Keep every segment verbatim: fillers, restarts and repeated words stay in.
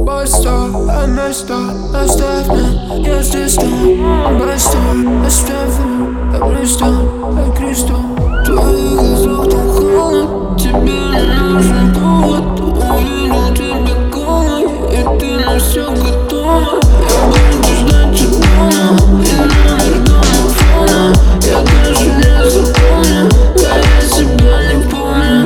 Просто место оставь мне. Я здесь там, просто оставлю. Я блистал, я кристалл. В твоих глазах так холодно. Тебе не нужен повод. Увидел тебя голой, и ты на все готова. Я буду ждать тебя дома, и номер домофона я даже не запомню, да я себя не помню.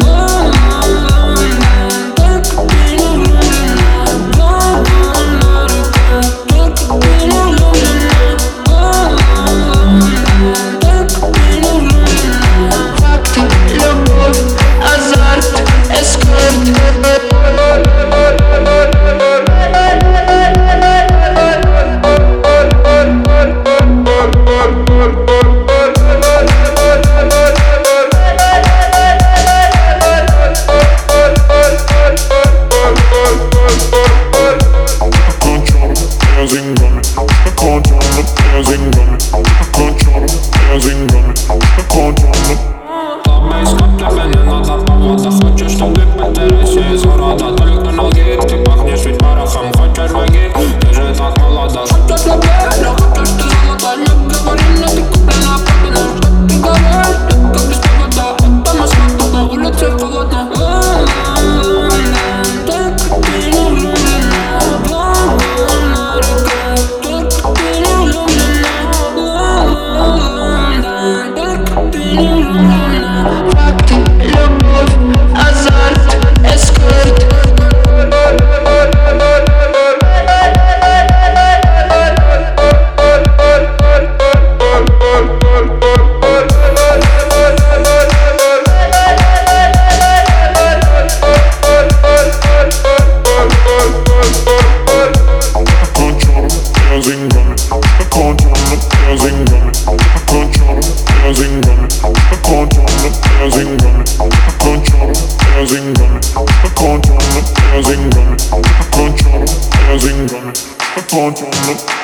Control,